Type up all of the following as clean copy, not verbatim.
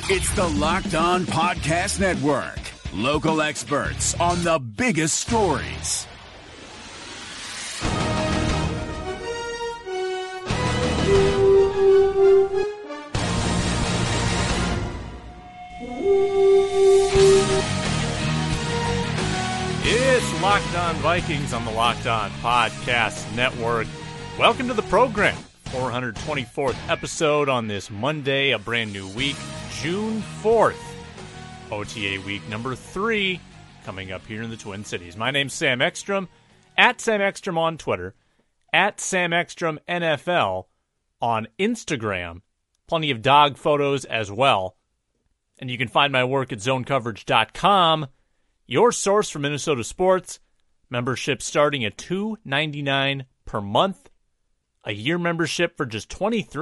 It's the Locked On Podcast Network. Local experts on the biggest stories. It's Locked On Vikings on the Locked On Podcast Network. Welcome to the program. 424th episode on this Monday, a brand new week, June 4th. OTA week number 3 coming up here in the Twin Cities. My name's Sam Ekstrom, at Sam Ekstrom on Twitter, at Sam Ekstrom NFL on Instagram. Plenty of dog photos as well. And you can find my work at zonecoverage.com, your source for Minnesota sports. Membership starting at $2.99 per month. A year membership for just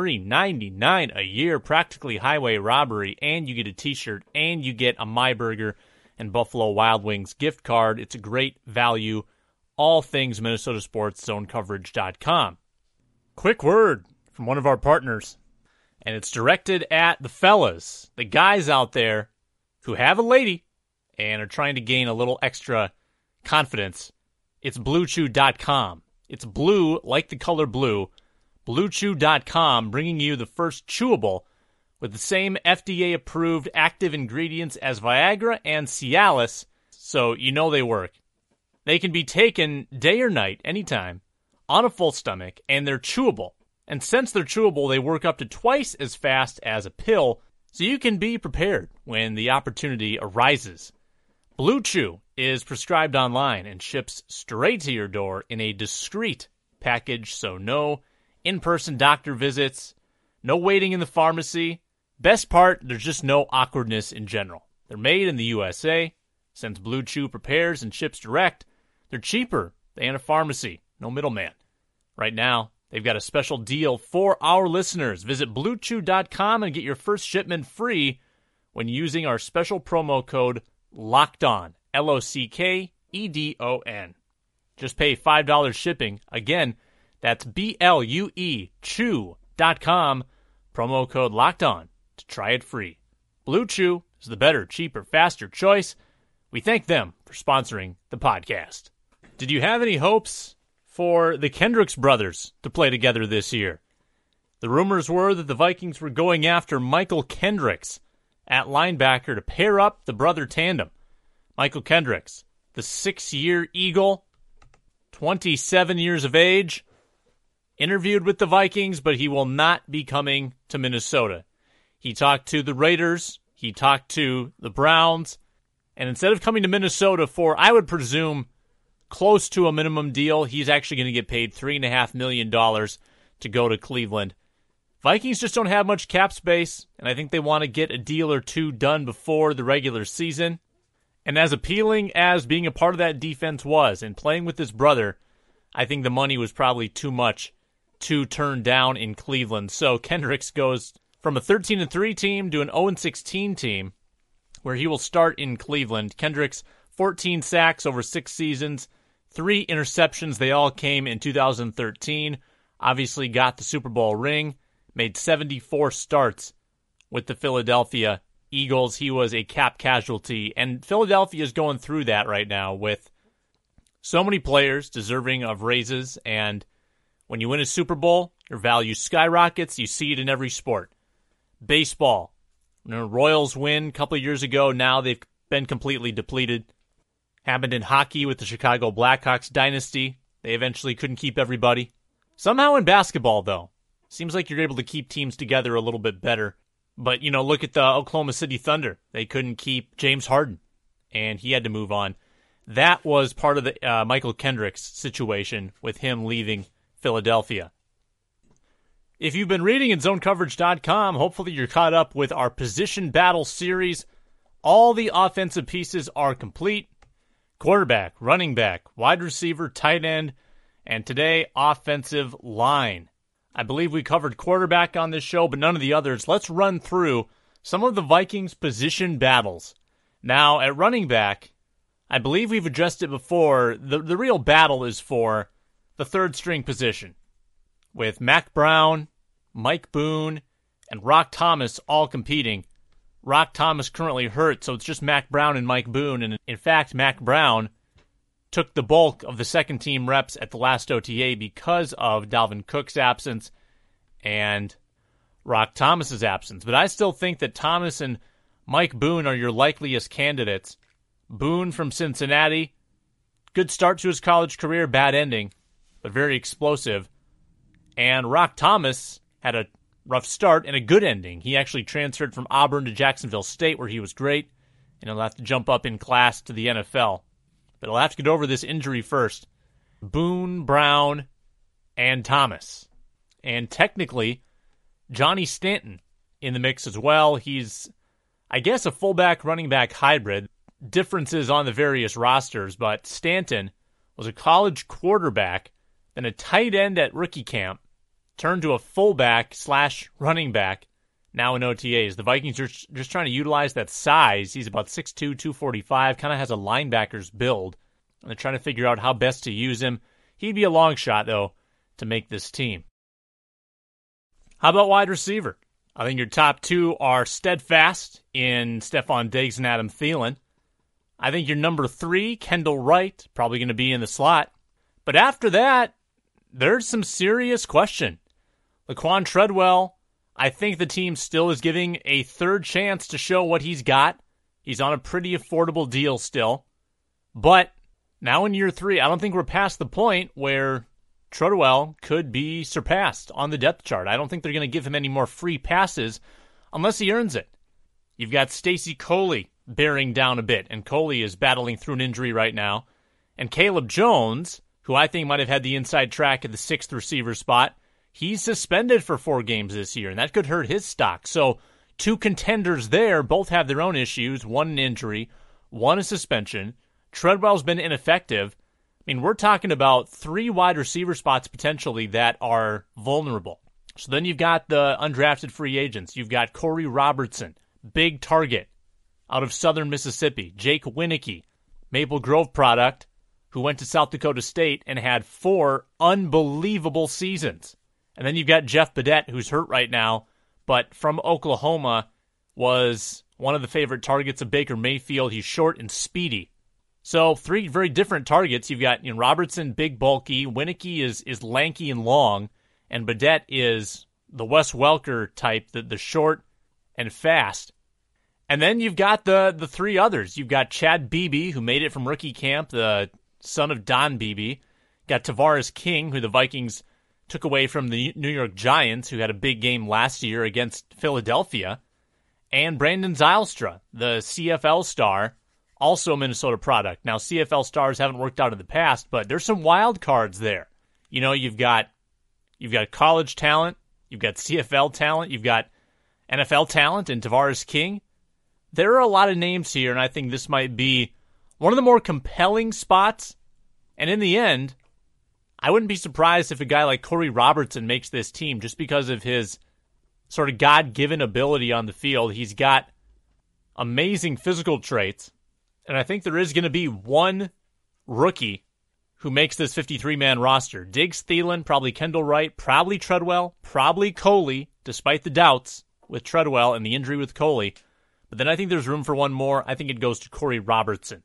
$23.99 a year, practically highway robbery, and you get a t-shirt, and you get a My Burger and Buffalo Wild Wings gift card. It's a great value. All things Minnesota sports, zonecoverage.com. Quick word from one of our partners, and it's directed at the fellas, the guys out there who have a lady and are trying to gain a little extra confidence. It's BlueChew.com. It's blue, like the color blue. BlueChew.com, bringing you the first chewable with the same FDA-approved active ingredients as Viagra and Cialis, so you know they work. They can be taken day or night, anytime, on a full stomach, and they're chewable. And since they're chewable, they work up to twice as fast as a pill, so you can be prepared when the opportunity arises. Blue Chew is prescribed online and ships straight to your door in a discreet package, so no in-person doctor visits, no waiting in the pharmacy. Best part, there's just no awkwardness in general. They're made in the USA. Since Blue Chew prepares and ships direct, they're cheaper than a pharmacy. No middleman. Right now, they've got a special deal for our listeners. Visit BlueChew.com and get your first shipment free when using our special promo code LOCKEDON, LOCKEDON. Just pay $5 shipping. Again, that's BLUE Chew.com, promo code LOCKEDON to try it free. Blue Chew is the better, cheaper, faster choice. We thank them for sponsoring the podcast. Did you have any hopes for the Kendricks brothers to play together this year? The rumors were that the Vikings were going after Michael Kendricks at linebacker to pair up the brother tandem. Michael Kendricks, the 6-year Eagle, 27 years of age, interviewed with the Vikings, but he will not be coming to Minnesota. He talked to the Raiders, he talked to the Browns, and instead of coming to Minnesota for, I would presume, close to a minimum deal, he's actually going to get paid $3.5 million to go to Cleveland. Vikings just don't have much cap space, and I think they want to get a deal or two done before the regular season. And as appealing as being a part of that defense was and playing with his brother, I think the money was probably too much to turn down in Cleveland. So Kendricks goes from a 13-3 team to an 0-16 team, where he will start in Cleveland. Kendricks, 14 sacks over 6 seasons, 3 interceptions. They all came in 2013. Obviously got the Super Bowl ring. Made 74 starts with the Philadelphia Eagles. He was a cap casualty, and Philadelphia is going through that right now with so many players deserving of raises, and when you win a Super Bowl, your value skyrockets. You see it in every sport. Baseball. When the Royals win a couple of years ago, now they've been completely depleted. Happened in hockey with the Chicago Blackhawks dynasty. They eventually couldn't keep everybody. Somehow in basketball, though, seems like you're able to keep teams together a little bit better. But, look at the Oklahoma City Thunder. They couldn't keep James Harden, and he had to move on. That was part of the Michael Kendricks situation with him leaving Philadelphia. If you've been reading at zonecoverage.com, hopefully you're caught up with our position battle series. All the offensive pieces are complete. Quarterback, running back, wide receiver, tight end, and today, offensive line. I believe we covered quarterback on this show, but none of the others. Let's run through some of the Vikings' position battles. Now, at running back, I believe we've addressed it before. The real battle is for the third string position, with Mack Brown, Mike Boone, and Rock Thomas all competing Rock Thomas currently hurt, so it's just Mack Brown and Mike Boone. And in fact, Mack Brown took the bulk of the second-team reps at the last OTA because of Dalvin Cook's absence and Rock Thomas's absence. But I still think that Thomas and Mike Boone are your likeliest candidates. Boone from Cincinnati, good start to his college career, bad ending, but very explosive. And Rock Thomas had a rough start and a good ending. He actually transferred from Auburn to Jacksonville State, where he was great, and he'll have to jump up in class to the NFL. But he'll have to get over this injury first. Boone, Brown, and Thomas. And technically, Johnny Stanton in the mix as well. He's, I guess, a fullback running back hybrid. Differences on the various rosters, but Stanton was a college quarterback, then a tight end at rookie camp, turned to a fullback / running back, now in OTAs. The Vikings are just trying to utilize that size. He's about 6'2", 245, kind of has a linebacker's build. And they're trying to figure out how best to use him. He'd be a long shot, though, to make this team. How about wide receiver? I think your top two are steadfast in Stefon Diggs and Adam Thielen. I think your number 3, Kendall Wright, probably going to be in the slot. But after that, there's some serious question. Laquan Treadwell, I think the team still is giving a third chance to show what he's got. He's on a pretty affordable deal still. But now in year 3, I don't think we're past the point where Treadwell could be surpassed on the depth chart. I don't think they're going to give him any more free passes unless he earns it. You've got Stacy Coley bearing down a bit, and Coley is battling through an injury right now. And Caleb Jones, who I think might have had the inside track at the 6th receiver spot, he's suspended for 4 games this year, and that could hurt his stock. So 2 contenders there, both have their own issues, one an injury, one a suspension. Treadwell's been ineffective. I mean, we're talking about 3 wide receiver spots potentially that are vulnerable. So then you've got the undrafted free agents. You've got Corey Robertson, big target out of Southern Mississippi. Jake Winicki, Maple Grove product, who went to South Dakota State and had 4 unbelievable seasons. And then you've got Jeff Badette, who's hurt right now, but from Oklahoma, was one of the favorite targets of Baker Mayfield. He's short and speedy. So 3 very different targets. You've got Robertson, big, bulky. Winicki is lanky and long. And Badette is the Wes Welker type, the short and fast. And then you've got the 3 others. You've got Chad Beebe, who made it from rookie camp, the son of Don Beebe. Got Tavares King, who the Vikings took away from the New York Giants, who had a big game last year against Philadelphia. And Brandon Zylstra, the CFL star, also a Minnesota product. Now, CFL stars haven't worked out in the past, but there's some wild cards there. You've got college talent, you've got CFL talent, you've got NFL talent in Tavares King. There are a lot of names here, and I think this might be one of the more compelling spots. And in the end, I wouldn't be surprised if a guy like Corey Robertson makes this team just because of his sort of God-given ability on the field. He's got amazing physical traits, and I think there is going to be one rookie who makes this 53-man roster. Diggs, Thielen, probably Kendall Wright, probably Treadwell, probably Coley, despite the doubts with Treadwell and the injury with Coley. But then I think there's room for one more. I think it goes to Corey Robertson.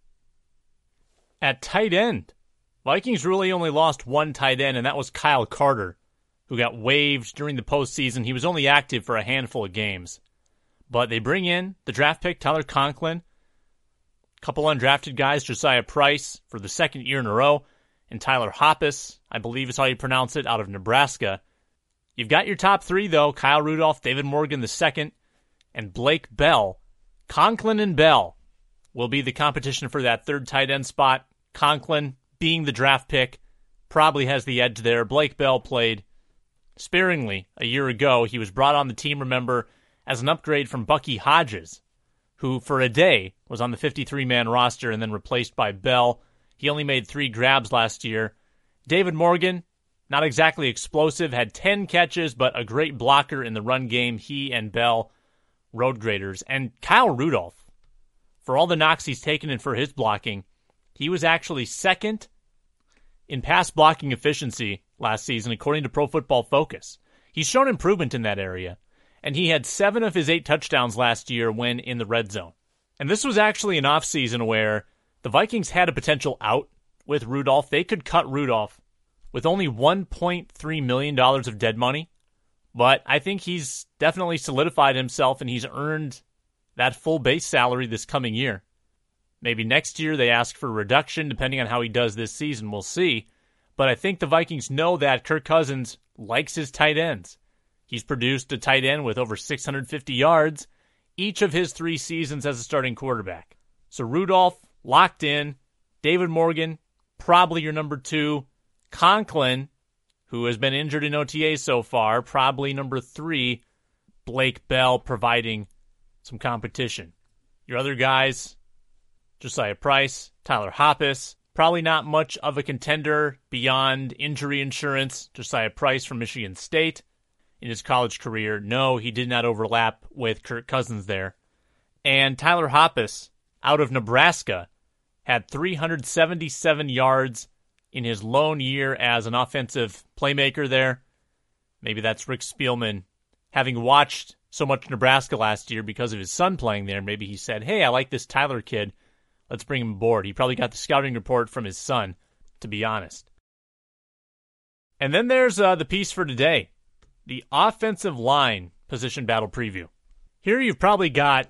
At tight end, Vikings really only lost one tight end, and that was Kyle Carter, who got waived during the postseason. He was only active for a handful of games. But they bring in the draft pick, Tyler Conklin, a couple undrafted guys, Josiah Price for the 2nd year in a row, and Tyler Hoppus, I believe is how you pronounce it, out of Nebraska. You've got your top 3, though, Kyle Rudolph, David Morgan II, and Blake Bell. Conklin and Bell will be the competition for that 3rd tight end spot. Conklin, being the draft pick, probably has the edge there. Blake Bell played sparingly a year ago. He was brought on the team, remember, as an upgrade from Bucky Hodges, who for a day was on the 53-man roster and then replaced by Bell. He only made 3 grabs last year. David Morgan, not exactly explosive, had 10 catches, but a great blocker in the run game. He and Bell, road graders. And Kyle Rudolph, for all the knocks he's taken and for his blocking, he was actually 2nd in pass blocking efficiency last season, according to Pro Football Focus. He's shown improvement in that area. and he had 7 of his 8 touchdowns last year when in the red zone. And this was actually an offseason where the Vikings had a potential out with Rudolph. They could cut Rudolph with only $1.3 million of dead money, but I think he's definitely solidified himself and he's earned that full base salary this coming year. Maybe next year they ask for a reduction, depending on how he does this season. We'll see. But I think the Vikings know that Kirk Cousins likes his tight ends. He's produced a tight end with over 650 yards each of his 3 seasons as a starting quarterback. So Rudolph, locked in. David Morgan, probably your number 2. Conklin, who has been injured in OTA so far, probably number 3. Blake Bell providing some competition. Your other guys, Josiah Price, Tyler Hoppus, probably not much of a contender beyond injury insurance. Josiah Price from Michigan State. In his college career, no, he did not overlap with Kirk Cousins there. And Tyler Hoppus, out of Nebraska, had 377 yards in his lone year as an offensive playmaker there. Maybe that's Rick Spielman. Having watched so much Nebraska last year because of his son playing there, maybe he said, hey, I like this Tyler kid. Let's bring him aboard. He probably got the scouting report from his son, to be honest. And then there's the piece for today. The offensive line position battle preview. Here you've probably got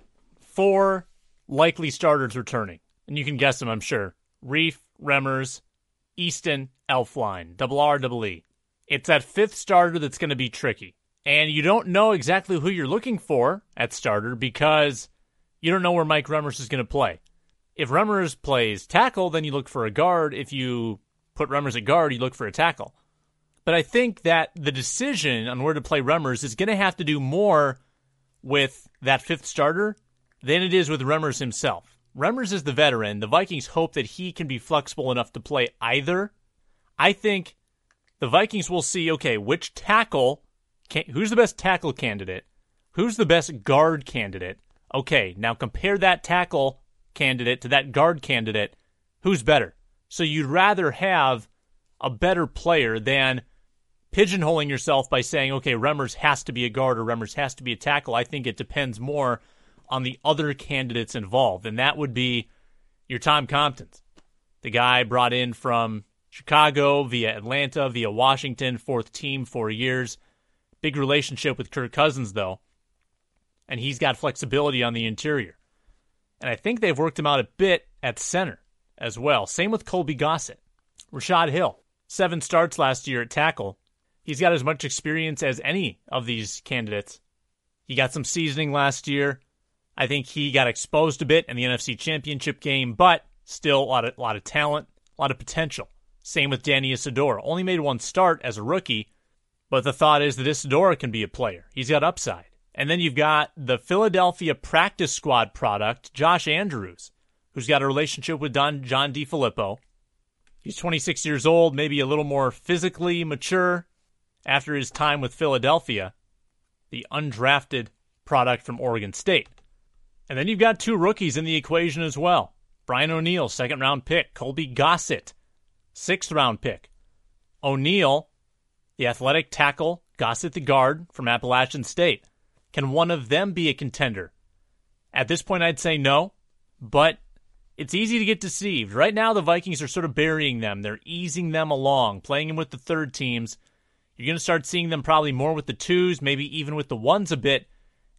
4 likely starters returning. And you can guess them, I'm sure. Reif, Remmers, Easton, Elflein, RREE. It's that 5th starter that's going to be tricky. And you don't know exactly who you're looking for at starter because you don't know where Mike Remmers is going to play. If Remmers plays tackle, then you look for a guard. If you put Remmers at guard, you look for a tackle. But I think that the decision on where to play Remmers is going to have to do more with that 5th starter than it is with Remmers himself. Remmers is the veteran. The Vikings hope that he can be flexible enough to play either. I think the Vikings will see, okay, which tackle, who's the best tackle candidate? Who's the best guard candidate? Okay, now compare that tackle candidate to that guard candidate. Who's better? So you'd rather have a better player than pigeonholing yourself by saying, okay, Remmers has to be a guard or Remmers has to be a tackle. I think it depends more on the other candidates involved, and that would be your Tom Comptons, the guy brought in from Chicago via Atlanta, via Washington, 4th team, 4 years. Big relationship with Kirk Cousins, though, and he's got flexibility on the interior. And I think they've worked him out a bit at center as well. Same with Colby Gossett. Rashad Hill, 7 starts last year at tackle. He's got as much experience as any of these candidates. He got some seasoning last year. I think he got exposed a bit in the NFC Championship game, but still a lot of talent, a lot of potential. Same with Danny Isidora. Only made 1 start as a rookie, but the thought is that Isidora can be a player. He's got upside. And then you've got the Philadelphia practice squad product, Josh Andrews, who's got a relationship with John DeFilippo. He's 26 years old, maybe a little more physically mature after his time with Philadelphia, the undrafted product from Oregon State. And then you've got 2 rookies in the equation as well. Brian O'Neill, 2nd-round pick. Colby Gossett, 6th-round pick. O'Neill, the athletic tackle, Gossett the guard from Appalachian State. Can one of them be a contender? At this point, I'd say no, but it's easy to get deceived. Right now, the Vikings are sort of burying them. They're easing them along, playing them with the 3rd teams. You're going to start seeing them probably more with the 2s, maybe even with the 1s a bit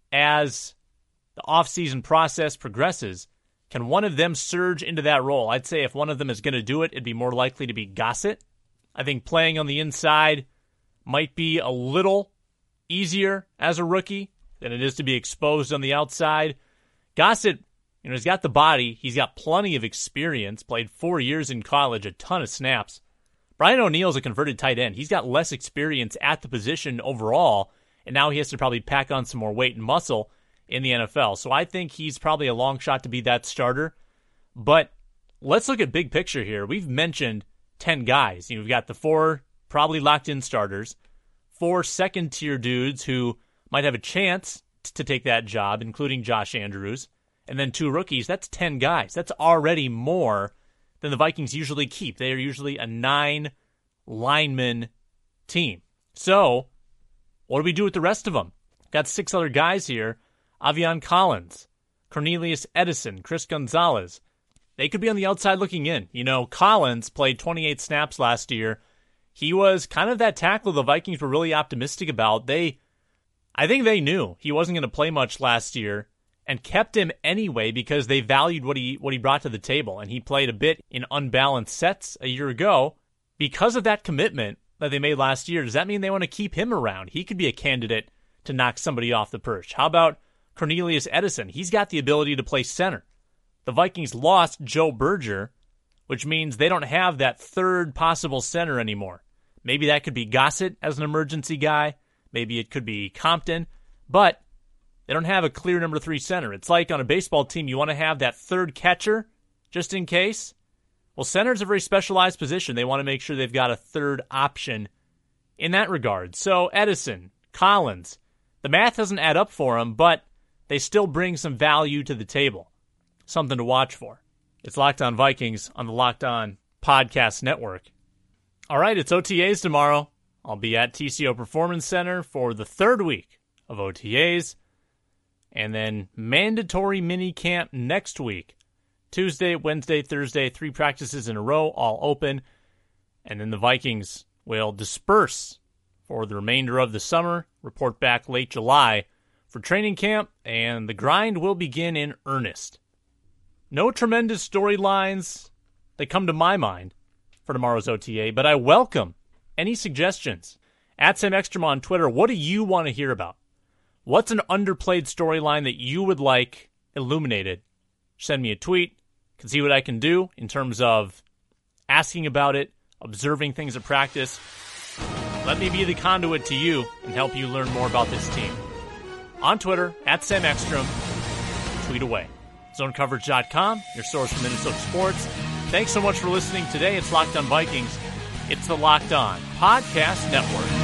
as the offseason process progresses. Can one of them surge into that role? I'd say if one of them is going to do it, it'd be more likely to be Gossett. I think playing on the inside might be a little easier as a rookie than it is to be exposed on the outside. Gossett, he's got the body. He's got plenty of experience, played 4 years in college, a ton of snaps. Brian O'Neill's a converted tight end. He's got less experience at the position overall, and now he has to probably pack on some more weight and muscle in the NFL. So I think he's probably a long shot to be that starter. But let's look at big picture here. We've mentioned 10 guys. We've got the 4 probably locked-in starters, 4 second-tier dudes who might have a chance to take that job, including Josh Andrews, and then 2 rookies. That's 10 guys. That's already more than the Vikings usually keep. They are usually a 9-lineman team. So what do we do with the rest of them? Got 6 other guys here. Avian Collins, Cornelius Edison, Chris Gonzalez. They could be on the outside looking in. You know, Collins played 28 snaps last year. He was kind of that tackle the Vikings were really optimistic about. I think they knew he wasn't going to play much last year and kept him anyway because they valued what he brought to the table. And he played a bit in unbalanced sets a year ago. Because of that commitment that they made last year, does that mean they want to keep him around? He could be a candidate to knock somebody off the perch. How about Cornelius Edison? He's got the ability to play center. The Vikings lost Joe Berger, which means they don't have that third possible center anymore. Maybe that could be Gossett as an emergency guy. Maybe it could be Compton. But they don't have a clear number 3 center. It's like on a baseball team, you want to have that third catcher just in case. Well, center's a very specialized position. They want to make sure they've got a third option in that regard. So Edison, Collins, the math doesn't add up for them, but they still bring some value to the table. Something to watch for. It's Locked On Vikings on the Locked On Podcast Network. All right, it's OTAs tomorrow. I'll be at TCO Performance Center for the 3rd week of OTAs. And then mandatory mini camp next week. Tuesday, Wednesday, Thursday, 3 practices in a row, all open. And then the Vikings will disperse for the remainder of the summer, report back late July for training camp, and the grind will begin in earnest. No tremendous storylines that come to my mind for tomorrow's OTA, but I welcome any suggestions. At Sam Ekstrom on Twitter, what do you want to hear about? What's an underplayed storyline that you would like illuminated? Send me a tweet. Can see what I can do in terms of asking about it, observing things at practice. Let me be the conduit to you and help you learn more about this team. On Twitter, at Sam Ekstrom, tweet away. ZoneCoverage.com, your source for Minnesota sports. Thanks so much for listening today. It's Locked On Vikings. It's the Locked On Podcast Network.